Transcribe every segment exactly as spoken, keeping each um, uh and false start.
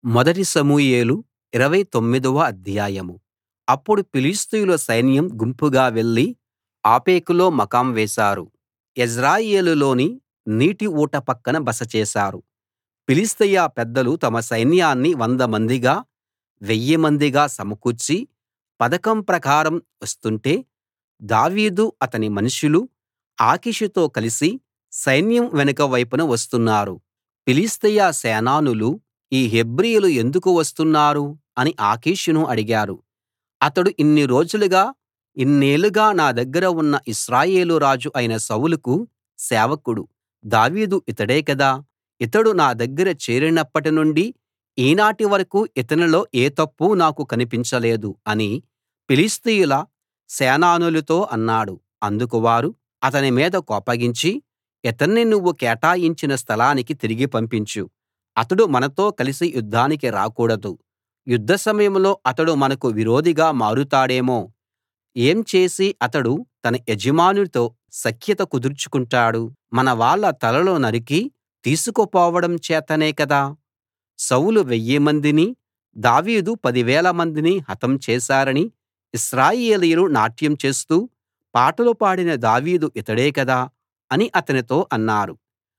మొదటి సమూయేలు ఇరవై తొమ్మిదవ అధ్యాయం. అప్పుడు ఫిలిష్తీయుల సైన్యం గుంపుగా వెళ్లి ఆఫెకులో మకాం వేశారు. యెజ్రెయేలులోని నీటి ఊట పక్కన బస చేశారు. ఫిలిష్తీయ పెద్దలు తమ సైన్యాన్ని వంద మందిగా వెయ్యి మందిగా సమకూర్చి పథకం ప్రకారం వస్తుంటే దావీదు అతని మనుషులు ఆకీషుతో కలిసి సైన్యం వెనుక వైపున వస్తున్నారు. ఫిలిష్తీయ సేనానులు ఈ హెబ్రీయులు ఎందుకు వస్తున్నారు అని ఆకీషును అడిగారు. అతడు ఇన్ని రోజులుగా ఇన్నేళ్లుగా నా దగ్గర ఉన్న ఇశ్రాయేలు రాజు అయిన సౌలుకు సేవకుడు. దావీదు ఇతడే కదా! ఇతడు నా దగ్గర చేరినప్పటి నుండి ఈనాటి వరకూ ఇతనిలో ఏ తప్పూ నాకు కనిపించలేదు అని ఫిలిష్తీయుల సేనానులతో అన్నాడు. అందుకు వారు అతని మీద కోపగించి ఇతన్ని నువ్వు కేటాయించిన స్థలానికి తిరిగి పంపించు. అతడు మనతో కలిసి యుద్ధానికి రాకూడదు. యుద్ధ సమయంలో అతడు మనకు విరోధిగా మారుతాడేమో. ఏం చేసి అతడు తన యజమానితో సఖ్యత కుదుర్చుకుంటాడు? మన వాళ్ళ తలలు నరికి తీసుకుపోవడం చేతనే కదా! సౌలు వెయ్యి మందిని, దావీదు పదివేల మందిని హతం చేశారని ఇశ్రాయేలీయులు నాట్యం చేస్తూ పాటలు పాడిన దావీదు ఇతడే కదా అని అతనితో అన్నారు.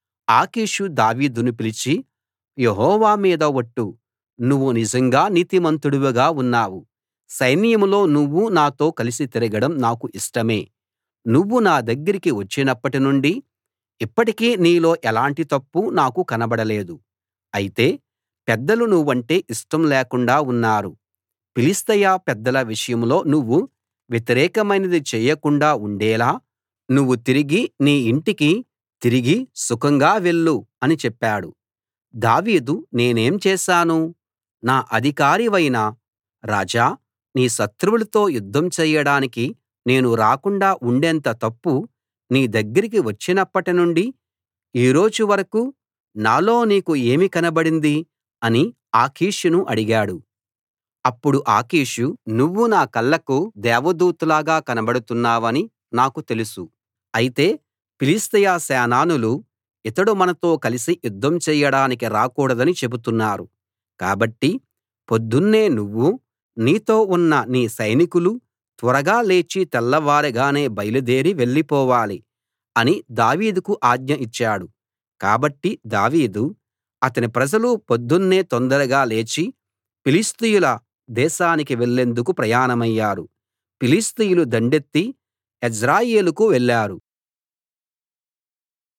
ఆకీషు దావీదును పిలిచి, యెహోవా మీద ఒట్టు, నువ్వు నిజంగా నీతిమంతుడివిగా ఉన్నావు. సైన్యంలో నువ్వు నాతో కలిసి తిరగడం నాకు ఇష్టమే. నువ్వు నా దగ్గరికి వచ్చినప్పటి నుండి ఇప్పటికీ నీలో ఎలాంటి తప్పూ నాకు కనబడలేదు. అయితే పెద్దలు నువ్వంటే ఇష్టం లేకుండా ఉన్నారు. ఫిలిష్తీయ పెద్దల విషయంలో నువ్వు వ్యతిరేకమైనది చేయకుండా ఉండేలా నువ్వు తిరిగి నీ ఇంటికి తిరిగి సుఖంగా వెళ్ళు అని చెప్పాడు. దావీదు నేనేం చేశాను? నా అధికారివైన రాజా, నీ శత్రువులతో యుద్ధం చెయ్యడానికి నేను రాకుండా ఉండేంత తప్పు నీ దగ్గరికి వచ్చినప్పటి నుండి ఈ రోజు వరకూ నాలో నీకు ఏమి కనబడింది అని ఆకీషును అడిగాడు. అప్పుడు ఆకీషు, నువ్వు నా కళ్ళకు దేవదూతలాగా కనబడుతున్నావని నాకు తెలుసు. అయితే ఫిలిష్తీయ సేనానులు ఇతడు మనతో కలిసి యుద్ధం చెయ్యడానికి రాకూడదని చెబుతున్నారు. కాబట్టి పొద్దున్నే నువ్వూ నీతో ఉన్న నీ సైనికులూ త్వరగా లేచి తెల్లవారగానే బయలుదేరి వెళ్ళిపోవాలి అని దావీదుకు ఆజ్ఞ ఇచ్చాడు. కాబట్టి దావీదు అతని ప్రజలు పొద్దున్నే తొందరగా లేచి ఫిలిష్తీయుల దేశానికి వెళ్ళేందుకు ప్రయాణమయ్యారు. ఫిలిష్తీయులు దండెత్తి యెజ్రెయేలుకు వెళ్ళారు.